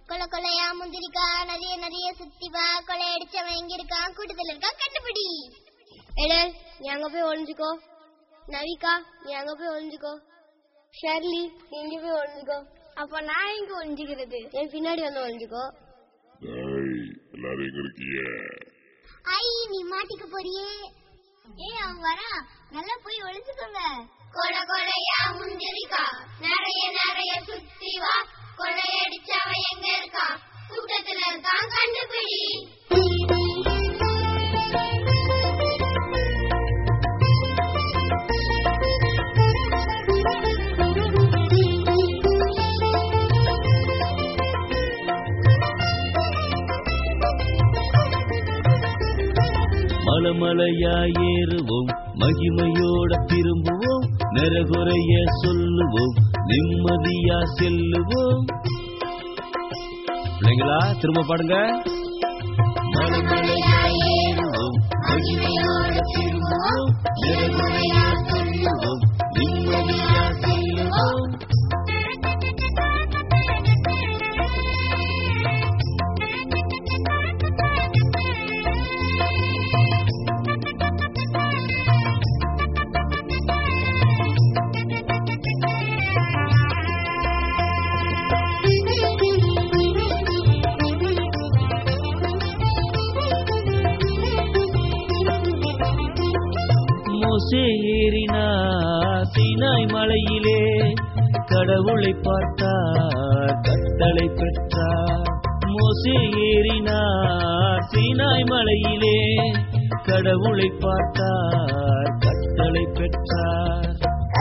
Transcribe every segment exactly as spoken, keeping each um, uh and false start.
கொலை கொலையா முந்திரிக்கா நிறைய நிறைய சுத்தி வா, கொலை அடிச்சவன் எங்க இருக்கான், கூட்டத்துல இருக்கான், கண்டுபிடி. எடல், நீ அங்க போய் ஒளிஞ்சுக்கோ. நவிகா, நீ அங்க போய் ஒளிஞ்சுக்கோ. ஷர்லி, நீ இங்க போய் ஒளிஞ்சுக்கோ. அப்ப நான் எங்க ஒளிஞ்சுக்கிறது? என் பின்னாடி வந்து ஒளிஞ்சுக்கோ. எல்லாரும் எங்க இருக்கீங்க? ஐ, நீ மாட்டிக்க போறியே. ஏ, அவன் வரா, நல்லா போய் ஒளிஞ்சுக்கோங்க. கொலை கொலையா முந்திரிக்கா நிறைய நிறைய சுத்தி வா, கொள்ளையடிச்சவன் எங்க இருக்கான், கூட்டத்துல இருக்கான், கண்டுபிடி. மலமலையா ஏறுவோம், மகிமையோட திரும்புவோம், நரகுறைய சொல்லுவோம், நிம்மதியா செல்லுவோம். பிள்ளைங்களா திரும்ப பாடுங்க. மலமலையா ஏறுவோம், மகிமையோட திரும்புவோம், நரகுறைய சொல்லுவோம், நிம்மதியா செல்லுவோம். மோசே ஏறினார் சீனாய் மலையிலே, கடவுளை பார்த்தார், கட்டளை பெற்றார். மோசே ஏறினார் சீனாய் மலையிலே, கடவுளை பார்த்தார், கட்டளை பெற்றார்.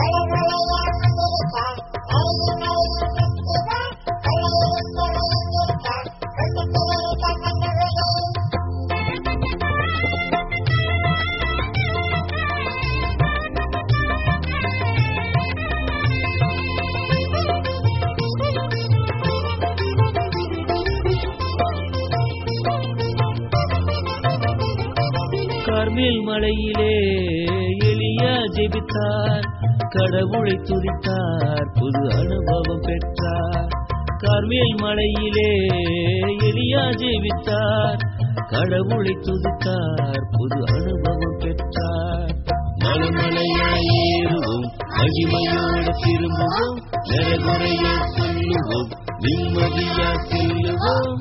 கர்மேல் மலையிலே எலியா ஜெபித்தார், கடவுளை துதித்தார், புது அனுபவம் பெற்றார். கர்மேல் மலையிலே எலியா ஜெபித்தார், கடவுளை துதித்தார், புது அனுபவம் பெற்றார். மலமலையாய் ஏறுவோம், மகிமையோடு திரும்புவோம், நரகுறைய சொல்லுவோம், நிம்மதியா செல்லுவோம்.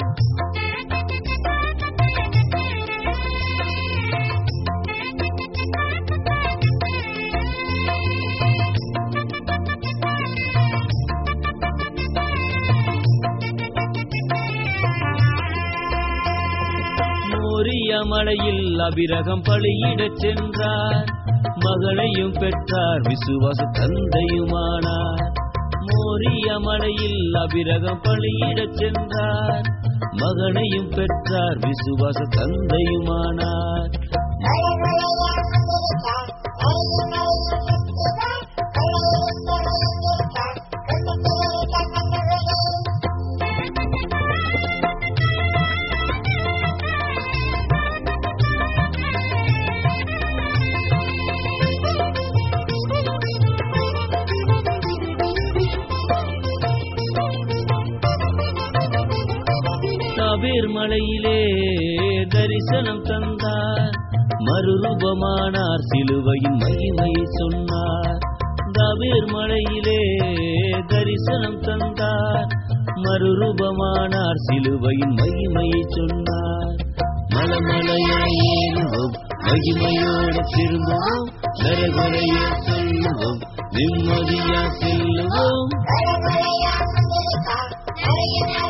மலையில் அபிரகம் பலியிடச் சென்றார், மகளையும் பெற்றார், விசுவாச தந்தையுமானார். மோரிய மலையில் அபிரகம் பலியிடச் சென்றார், மகனையும் பெற்றார், விசுவாச தந்தையுமானார். தாபீர் மலையிலே தரிசனம் தந்தார், மறுரூபமானார், சிலுவையின் மகிமையை சொன்னார். தாபீர் மலையிலே தரிசனம் தந்தார், மறுரூபமானார், சிலுவையின் மகிமையை சொன்னார். மலமலையாய் ஏறுவோம், மகிமையோடு திரும்புவோம், நரகுறைய சொல்லுவோம், நிம்மதியா செல்லுவோம்.